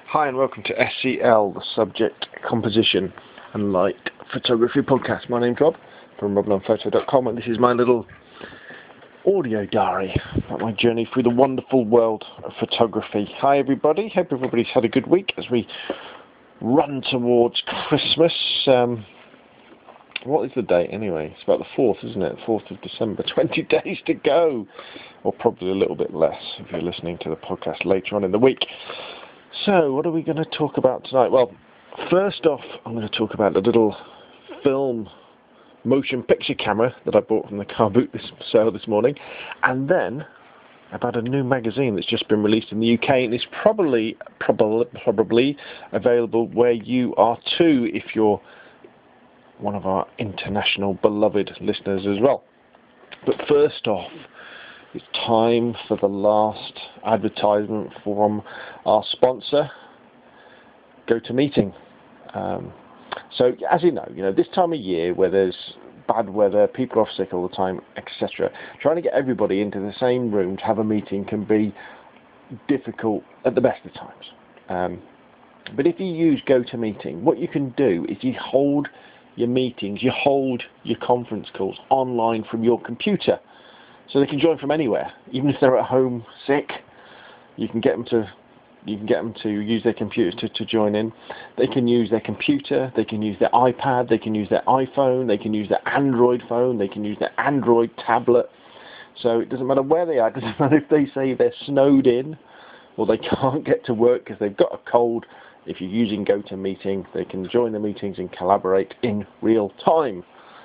Hi and welcome to SCL, the Subject, Composition and Light Photography Podcast. My name's Rob from roblandphoto.com, and this is my little audio diary about my journey through the wonderful world of photography. Hi everybody, hope everybody's had a good week as we run towards Christmas. What is the date anyway? It's about the 4th, isn't it? 4th of December. 20 days to go, or probably a little bit less if you're listening to the podcast later on in the week. So, what are we going to talk about tonight? Well, first off, I'm going to talk about the little film motion picture camera that I bought from the car boot sale this morning, and then about a new magazine that's just been released in the UK, and it's probably available where you are too, if you're one of our international beloved listeners as well. But first off, it's time for the last advertisement from our sponsor, GoToMeeting. So, as you know, this time of year where there's bad weather, people are off sick all the time, etc., trying to get everybody into the same room to have a meeting can be difficult at the best of times. But if you use GoToMeeting, what you can do is you hold your meetings, you hold your conference calls online from your computer. So they can join from anywhere, even if they're at home sick. You can get them to use their computers to join in. They can use their computer, they can use their iPad, they can use their iPhone, they can use their Android phone, they can use their Android tablet. So it doesn't matter where they are. It doesn't matter if they say they're snowed in or they can't get to work because they've got a cold. If you're using GoToMeeting, they can join the meetings and collaborate in real time.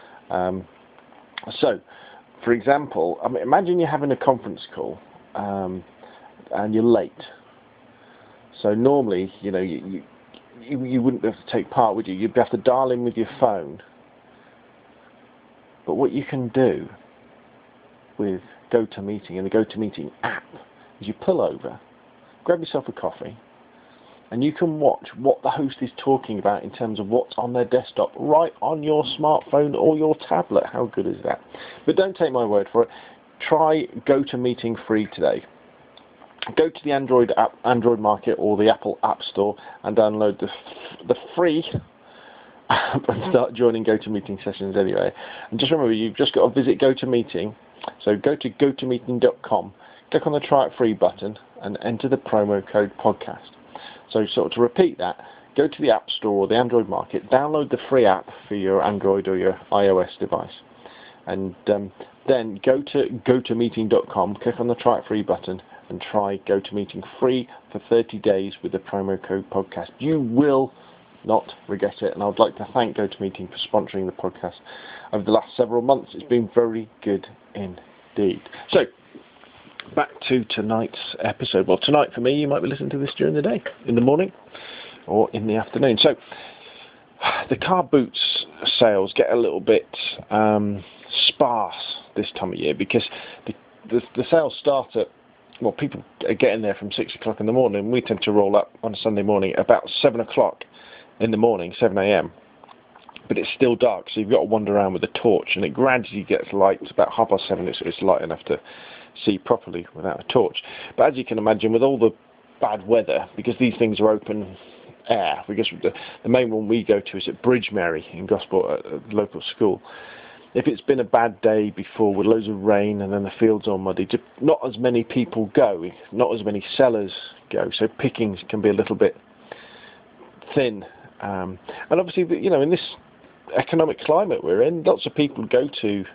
For example, imagine you're having a conference call and you're late. So normally, you wouldn't be able to take part, would you? You'd have to dial in with your phone. But what you can do with GoToMeeting and the GoToMeeting app is you pull over, grab yourself a coffee, and you can watch what the host is talking about in terms of what's on their desktop right on your smartphone or your tablet. How good is that? But don't take my word for it. Try GoToMeeting free today. Go to the Android Market or the Apple App Store and download the free app and start joining GoToMeeting sessions anyway. And just remember, you've just got to visit GoToMeeting. So go to gotomeeting.com, click on the Try It Free button and enter the promo code podcast. So to repeat that, go to the App Store or the Android Market, download the free app for your Android or your iOS device, and then go to gotomeeting.com, click on the Try It Free button, and try GoToMeeting free for 30 days with the promo code podcast. You will not regret it, and I would like to thank GoToMeeting for sponsoring the podcast over the last several months. It's been very good indeed. So, back to tonight's episode. Well, tonight for me, you might be listening to this during the day, in the morning, or in the afternoon. So, the car boots sales get a little bit sparse this time of year because the sales start at, well, people are getting there from 6 o'clock in the morning. We tend to roll up on a Sunday morning at about 7 o'clock in the morning, 7 a.m. But it's still dark, so you've got to wander around with a torch, and it gradually gets light. It's about 7:30, it's light enough to see properly without a torch. But as you can imagine, with all the bad weather, because these things are open air, because the main one we go to is at Bridgemary in Gosport, at a local school. If it's been a bad day before with loads of rain and then the fields are muddy, not as many people go, not as many sellers go, so pickings can be a little bit thin. And obviously, in this economic climate we're in, lots of people go to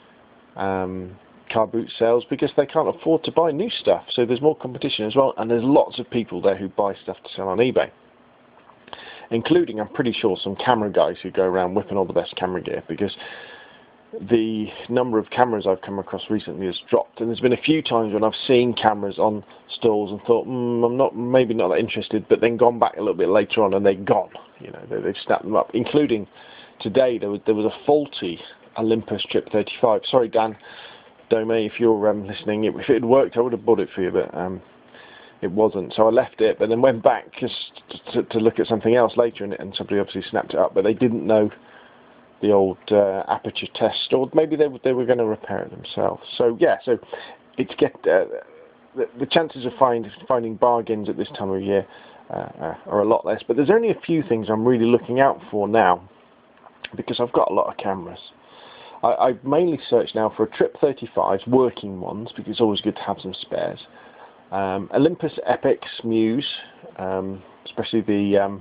car boot sales because they can't afford to buy new stuff. So there's more competition as well, and there's lots of people there who buy stuff to sell on eBay, including, I'm pretty sure, some camera guys who go around whipping all the best camera gear, because the number of cameras I've come across recently has dropped, and there's been a few times when I've seen cameras on stalls and thought, I'm maybe not that interested, but then gone back a little bit later on and they're gone. They've snapped them up, including today there was a faulty Olympus Trip 35. Sorry, Dan Dome, if you're listening, if it had worked I would have bought it for you, but it wasn't, so I left it, but then went back just to look at something else later, and somebody obviously snapped it up, but they didn't know the old aperture test, or maybe they were going to repair it themselves. So yeah, it's the chances of finding bargains at this time of year are a lot less. But there's only a few things I'm really looking out for now, because I've got a lot of cameras. I mainly search now for Trip 35s, working ones, because it's always good to have some spares. Olympus Epics Muse, especially the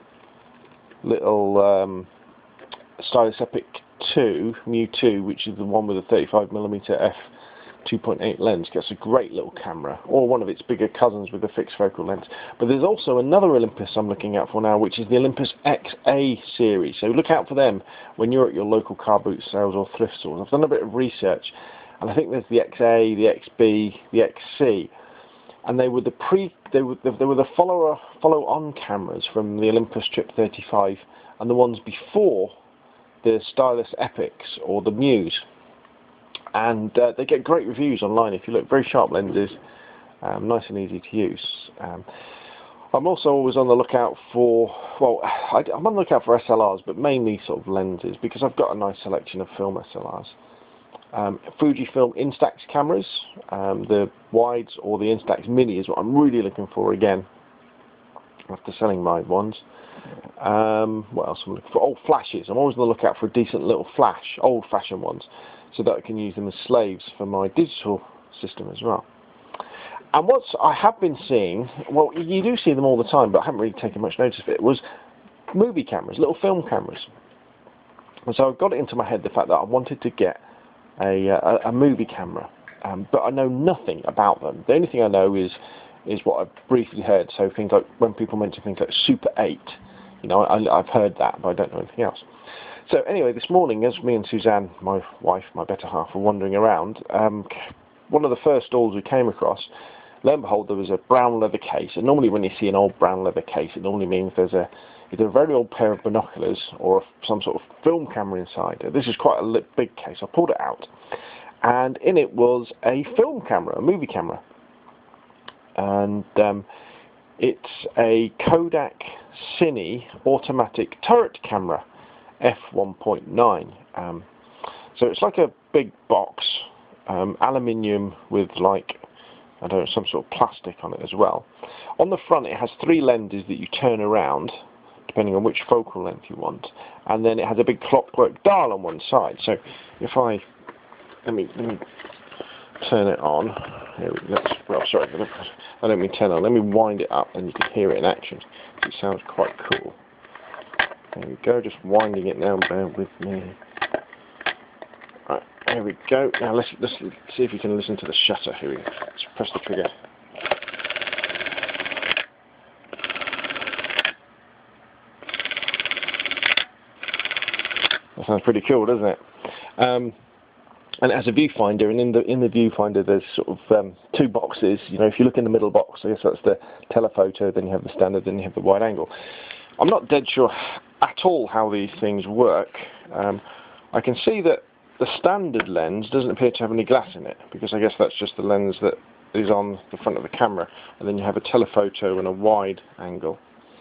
little Stylus Epic 2, Mu 2, which is the one with a 35mm f2.8 lens, gets a great little camera, or one of its bigger cousins with a fixed focal lens. But there's also another Olympus I'm looking out for now, which is the Olympus XA series. So look out for them when you're at your local car boot sales or thrift stores. I've done a bit of research, and I think there's the XA, the XB, the XC, and they were the follow-on cameras from the Olympus Trip 35, and the ones before the Stylus Epics or the Muse. And they get great reviews online if you look. Very sharp lenses, nice and easy to use. I'm also always on the lookout for, well, I'm on the lookout for SLRs, but mainly sort of lenses, because I've got a nice selection of film SLRs. Fujifilm Instax cameras, the wides or the Instax Mini is what I'm really looking for again, after selling my ones. What else am I looking for? Oh, flashes. I'm always on the lookout for a decent little flash, old-fashioned ones, so that I can use them as slaves for my digital system as well. And what I have been seeing, well, you do see them all the time, but I haven't really taken much notice of it, was movie cameras, little film cameras. And so I've got it into my head the fact that I wanted to get a movie camera, but I know nothing about them. The only thing I know is what I've briefly heard. So things like, when people mention things like Super 8, you know, I've heard that, but I don't know anything else. So anyway, this morning, as me and Suzanne, my wife, my better half, were wandering around, one of the first stalls we came across, lo and behold, there was a brown leather case. And normally when you see an old brown leather case, it normally means there's either a very old pair of binoculars or some sort of film camera inside. This is quite a big case. I pulled it out, and in it was a film camera, a movie camera. And it's a Kodak Cine automatic turret camera, f1.9. So it's like a big box, aluminium with, like, I don't know, some sort of plastic on it as well. On the front it has 3 lenses that you turn around depending on which focal length you want, and then it has a big clockwork dial on one side. So if let me turn it on. Here we go. Well, sorry, I don't mean turn it on. Let me wind it up, and you can hear it in action. It sounds quite cool. There we go. Just winding it now. Bear with me. Right, there we go. Now let's see if you can listen to the shutter. Here we go. Let's press the trigger. That sounds pretty cool, doesn't it? And it has a viewfinder, and in the viewfinder there's sort of 2 boxes. You know, if you look in the middle box, I guess that's the telephoto, then you have the standard, then you have the wide angle. I'm not dead sure at all how these things work. I can see that the standard lens doesn't appear to have any glass in it, because I guess that's just the lens that is on the front of the camera, and then you have a telephoto and a wide angle.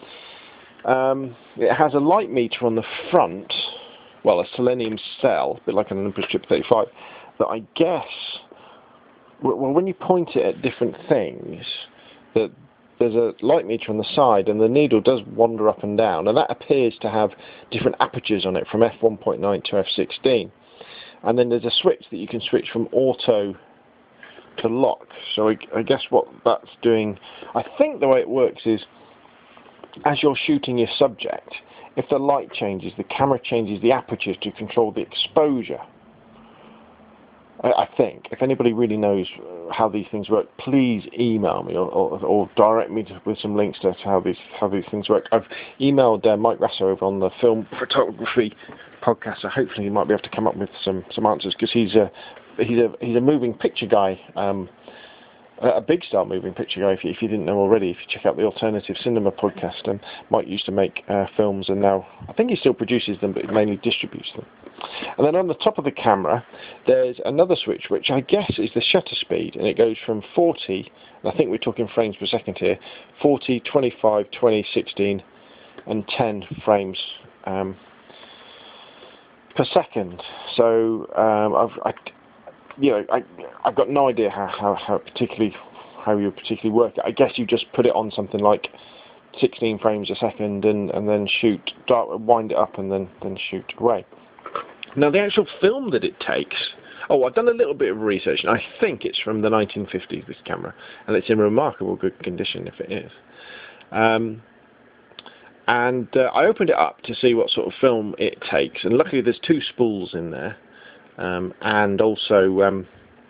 It has a light meter on the front, well, a selenium cell, a bit like an Olympus Trip 35, that I guess, well, when you point it at different things, that there's a light meter on the side, and the needle does wander up and down, and that appears to have different apertures on it, from f1.9 to f16. And then there's a switch that you can switch from auto to lock. So I guess what that's doing, I think the way it works is, as you're shooting your subject, if the light changes, the camera changes the apertures to control the exposure. I think. If anybody really knows how these things work, please email me or direct me with some links to how these things work. I've emailed Mike Rasso over on the Film Photography podcast, so hopefully he might be able to come up with some answers, because he's a moving picture guy. A big star moving picture guy, if you didn't know already. If you check out the Alternative Cinema podcast, and Mike used to make films, and now I think he still produces them, but mainly distributes them. And then on the top of the camera there's another switch, which I guess is the shutter speed, and it goes from 40, and I think we're talking frames per second here, 40, 25, 20, 16 and 10 frames per second. So I've got no idea how you particularly work it. I guess you just put it on something like 16 frames a second and then shoot, wind it up and then shoot away. Now the actual film that it takes, I've done a little bit of research, and I think it's from the 1950s, this camera, and it's in remarkable good condition if it is. I opened it up to see what sort of film it takes, and luckily there's 2 spools in there, and also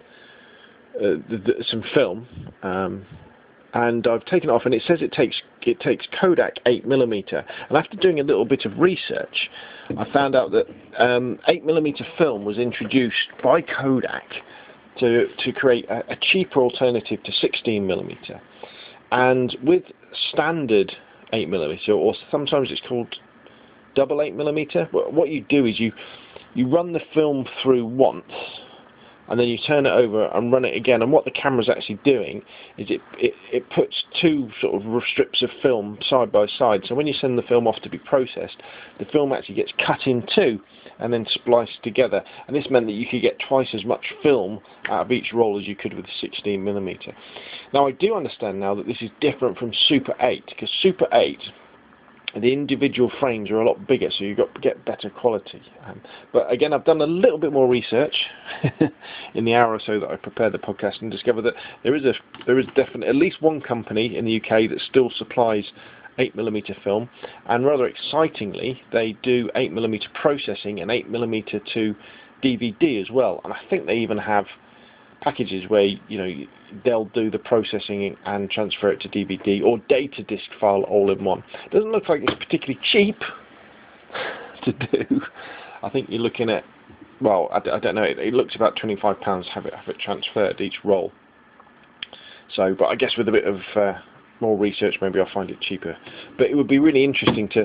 some film, and I've taken it off, and it says it takes Kodak 8mm. And after doing a little bit of research, I found out that 8mm film was introduced by Kodak to create a cheaper alternative to 16mm. And with standard 8mm, or sometimes it's called double 8mm, what you do is you run the film through once, and then you turn it over and run it again. And what the camera's actually doing is it puts 2 sort of strips of film side by side. So when you send the film off to be processed, the film actually gets cut in 2 and then spliced together. And this meant that you could get twice as much film out of each roll as you could with the 16mm. Now I do understand now that this is different from Super 8, because Super 8, the individual frames are a lot bigger, so you get better quality. But again, I've done a little bit more research in the hour or so that I prepared the podcast, and discovered that there is definitely at least one company in the UK that still supplies 8mm film, and rather excitingly, they do 8mm processing and 8mm to DVD as well. And I think they even have packages where they'll do the processing and transfer it to DVD or data disc file all in one. Doesn't look like it's particularly cheap to do. I think you're looking at, well, I don't know, it looks about £25 have it transferred each roll. So, but I guess with a bit of more research, maybe I'll find it cheaper. But it would be really interesting to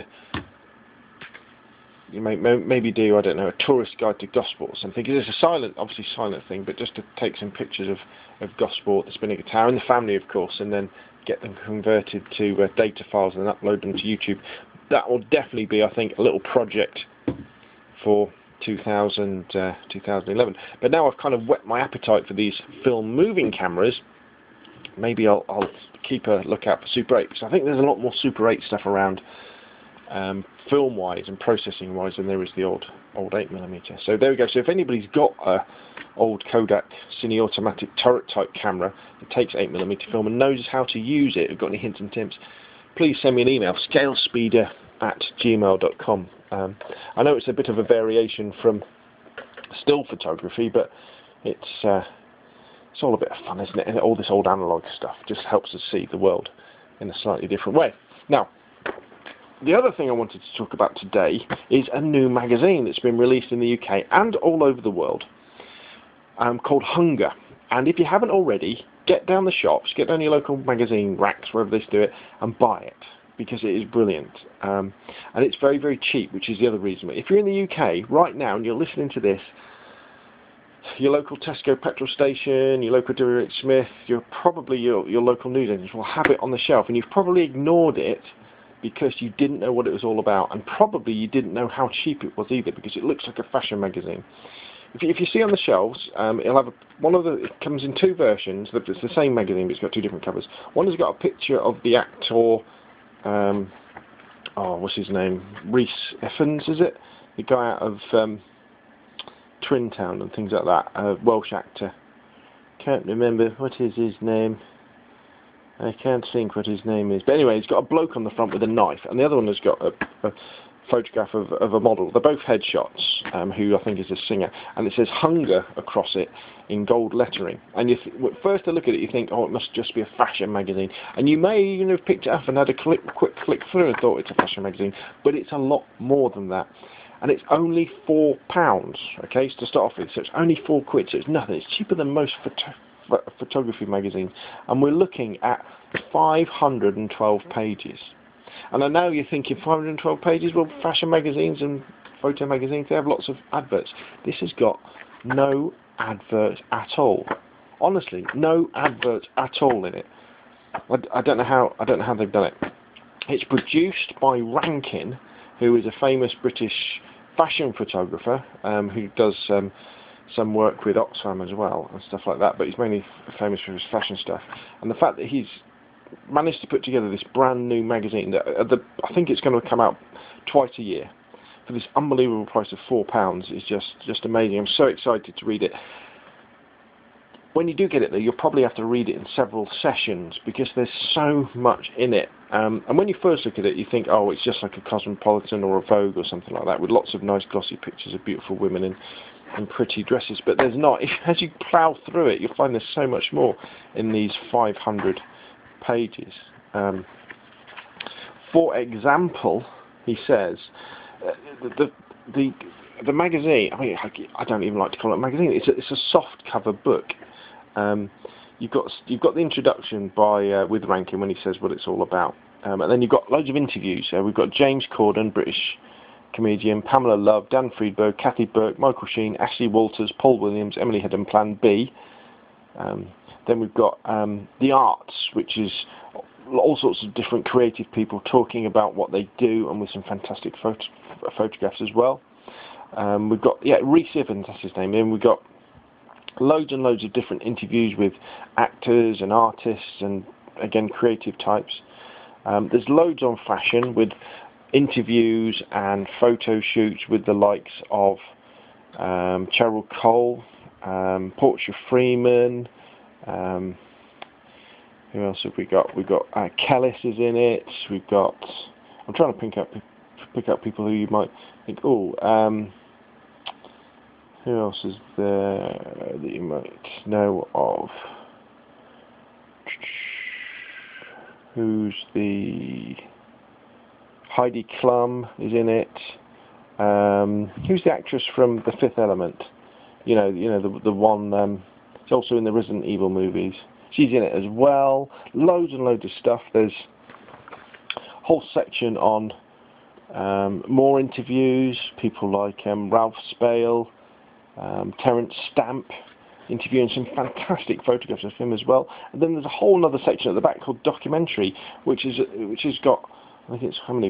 maybe do, I don't know, a tourist guide to Gosport or something, because it's a obviously silent thing, but just to take some pictures of Gosport, the spinning guitar, and the family, of course, and then get them converted to data files and upload them to YouTube. That will definitely be, I think, a little project for 2011. But now I've kind of whet my appetite for these film moving cameras. Maybe I'll keep a lookout for Super 8, because I think there's a lot more Super 8 stuff around, film-wise and processing-wise, than there is the old 8mm. So there we go. So if anybody's got a old Kodak Cine-Automatic turret-type camera that takes 8mm film and knows how to use it, or got any hints and tips, please send me an email, scalespeeder@gmail.com. I know it's a bit of a variation from still photography, but it's all a bit of fun, isn't it? And all this old analog stuff just helps us see the world in a slightly different way. Now, the other thing I wanted to talk about today is a new magazine that's been released in the UK and all over the world, called Hunger. And if you haven't already, get down the shops, get down your local magazine racks, wherever they do it, and buy it, because it is brilliant. And it's very, very cheap, which is the other reason. If you're in the UK right now and you're listening to this, your local Tesco petrol station, your local WH Smith, your local news agents will have it on the shelf, and you've probably ignored it because you didn't know what it was all about, and probably you didn't know how cheap it was either, because it looks like a fashion magazine. If you see on the shelves, it'll have it comes in 2 versions. It's the same magazine, but it's got 2 different covers. One has got a picture of the actor, what's his name? Rhys Ifans, is it? The guy out of Twin Town and things like that, a Welsh actor. Can't remember what is his name. I can't think what his name is. But anyway, he's got a bloke on the front with a knife, and the other one has got a photograph of a model. They're both headshots, who I think is a singer, and it says Hunger across it in gold lettering. And first to look at it, you think, oh, it must just be a fashion magazine. And you may even have picked it up and had a quick click through and thought it's a fashion magazine, but it's a lot more than that. And it's only £4, okay, to start off with. So it's only £4, so it's nothing. It's cheaper than most photography magazines, and we're looking at 512 pages. And I know you're thinking 512 pages, well, fashion magazines and photo magazines, they have lots of adverts. This has got no adverts at all. Honestly, no adverts at all in it. I don't know how they've done it. It's produced by Rankin, who is a famous British fashion photographer, who does some work with Oxfam as well and stuff like that, but he's mainly famous for his fashion stuff. And the fact that he's managed to put together this brand new magazine that I think it's going to come out twice a year for this unbelievable price of £4. Is just amazing. I'm so excited to read it. When you do get it though, you'll probably have to read it in several sessions because there's so much in it. And when you first look at it, you think, oh, it's just like a Cosmopolitan or a Vogue or something like that, with lots of nice glossy pictures of beautiful women in pretty dresses. But there's not. As you plough through it, you'll find there's so much more in these 500 pages. For example, he says, the magazine. I mean, I don't even like to call it a magazine. It's a soft cover book. You've got the introduction by with Rankin when he says what it's all about, and then you've got loads of interviews. We've got James Corden, British comedian, Pamela Love, Dan Friedberg, Kathy Burke, Michael Sheen, Ashley Walters, Paul Williams, Emily Head and Plan B. Then we've got the arts, which is all sorts of different creative people talking about what they do, and with some fantastic photographs as well. We've got Rhys Ifans, that's his name, and we've got loads and loads of different interviews with actors and artists and, again, creative types. There's loads on fashion with interviews and photo shoots with the likes of Cheryl Cole, Portia Freeman. Who else have we got? We've got Kellis is in it. We've got. I'm trying to pick up people who you might think. Who else is there that you might know of? Who's the... Heidi Klum is in it. Who's the actress from The Fifth Element? You know the one. It's also in the Resident Evil movies. She's in it as well. Loads and loads of stuff. There's a whole section on more interviews. People like Ralph Spale, Terence Stamp, interviewing some fantastic photographs of him as well. And then there's a whole other section at the back called documentary, which has got, I think it's how many?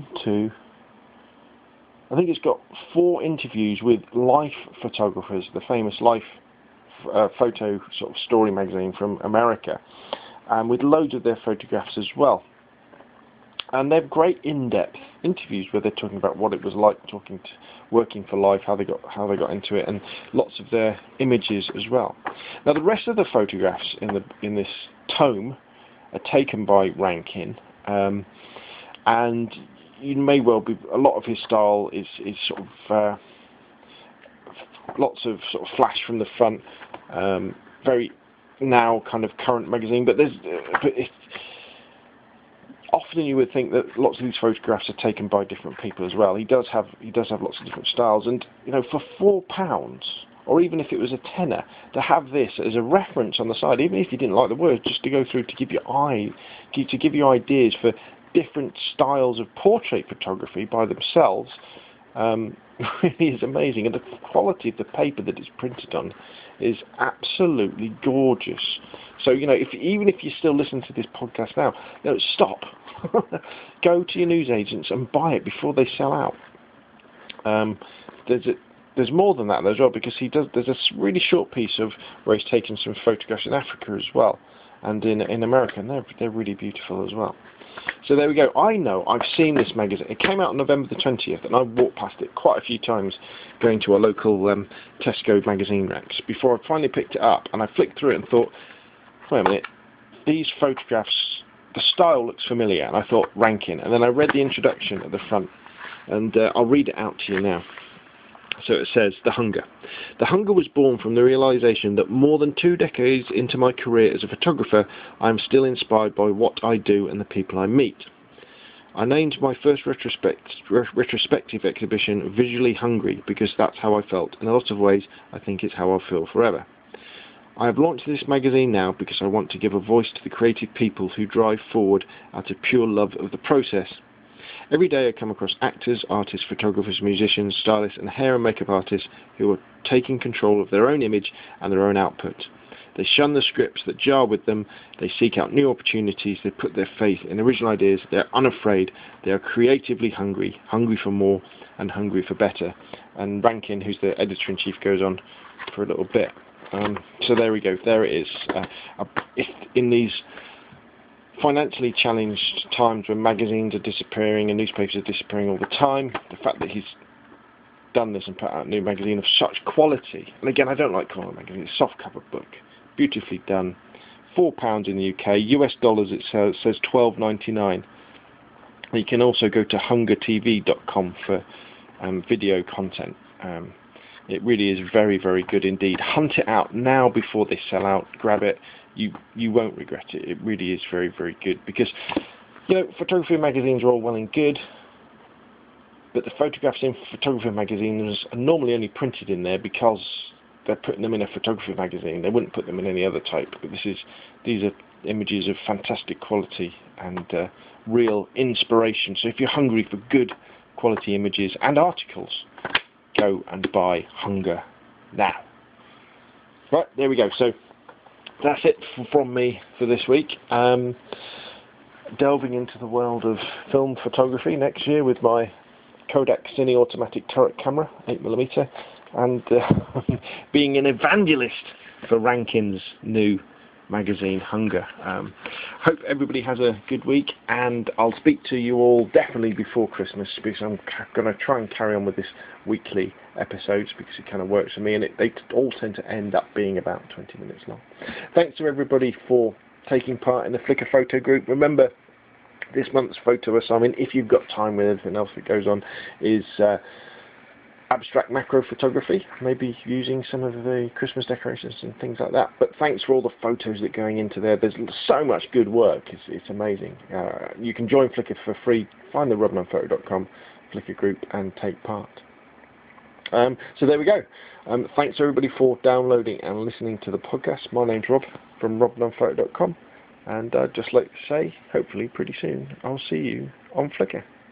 I think it's got 4 interviews with Life photographers, the famous Life photo sort of story magazine from America, and with loads of their photographs as well. And they're great in-depth interviews where they're talking about what it was like working for Life, how they got into it, and lots of their images as well. Now the rest of the photographs in this tome are taken by Rankin, and you may well be. A lot of his style is sort of lots of sort of flash from the front, very now kind of current magazine, but often you would think that lots of these photographs are taken by different people as well. He does have lots of different styles, and for £4, or even if it was a tenner, to have this as a reference on the side, even if you didn't like the words, just to go through to give you ideas for different styles of portrait photography by themselves, really is amazing. And the quality of the paper that it's printed on is absolutely gorgeous. So even if you still listen to this podcast now, stop. Go to your newsagents and buy it before they sell out. There's more than that as well, because there's a really short piece of where he's taken some photographs in Africa as well, and in America, and they're really beautiful as well. So there we go. I know I've seen this magazine. It came out on November the 20th, and I walked past it quite a few times going to our local Tesco magazine racks before I finally picked it up, and I flicked through it and thought, wait a minute, these photographs, the style looks familiar, and I thought Rankin, and then I read the introduction at the front, and I'll read it out to you now. So it says, The Hunger. The hunger was born from the realization that more than 2 decades into my career as a photographer, I am still inspired by what I do and the people I meet. I named my first retrospective exhibition Visually Hungry because that's how I felt. In a lot of ways, I think it's how I'll feel forever. I have launched this magazine now because I want to give a voice to the creative people who drive forward out of pure love of the process. Every day I come across actors, artists, photographers, musicians, stylists and hair and makeup artists who are taking control of their own image and their own output. They shun the scripts that jar with them, they seek out new opportunities, they put their faith in original ideas, they're unafraid, they are creatively hungry, hungry for more and hungry for better. And Rankin, who's the editor-in-chief, goes on for a little bit. So there we go, there it is. In these financially challenged times when magazines are disappearing and newspapers are disappearing all the time, the fact that he's done this and put out a new magazine of such quality, and again, I don't like calling it a magazine, it's a soft cover book, beautifully done, £4 in the UK, US dollars it says $12.99. You can also go to hungertv.com for video content. It really is very, very good indeed. Hunt it out now before they sell out. Grab it. You won't regret it. It really is very, very good, because photography magazines are all well and good, but the photographs in photography magazines are normally only printed in there because they're putting them in a photography magazine. They wouldn't put them in any other type. But these are images of fantastic quality and real inspiration. So if you're hungry for good quality images and articles, go and buy Hunger now. Right, there we go. So that's it from me for this week. Delving into the world of film photography next year with my Kodak Cine automatic turret camera, 8mm, and being an evangelist for Rankin's new magazine, Hunger. Hope everybody has a good week, and I'll speak to you all definitely before Christmas, because I'm going to try and carry on with this weekly episodes, because it kind of works for me, and they all tend to end up being about 20 minutes long. Thanks to everybody for taking part in the Flickr photo group. Remember, this month's photo assignment, if you've got time with everything else that goes on, is abstract macro photography, maybe using some of the Christmas decorations and things like that. But thanks for all the photos that are going into there. There's so much good work. It's amazing. You can join Flickr for free. Find the robnunphoto.com Flickr group and take part. So there we go. Thanks everybody for downloading and listening to the podcast. My name's Rob from robnunphoto.com, and I'd just like to say, hopefully pretty soon, I'll see you on Flickr.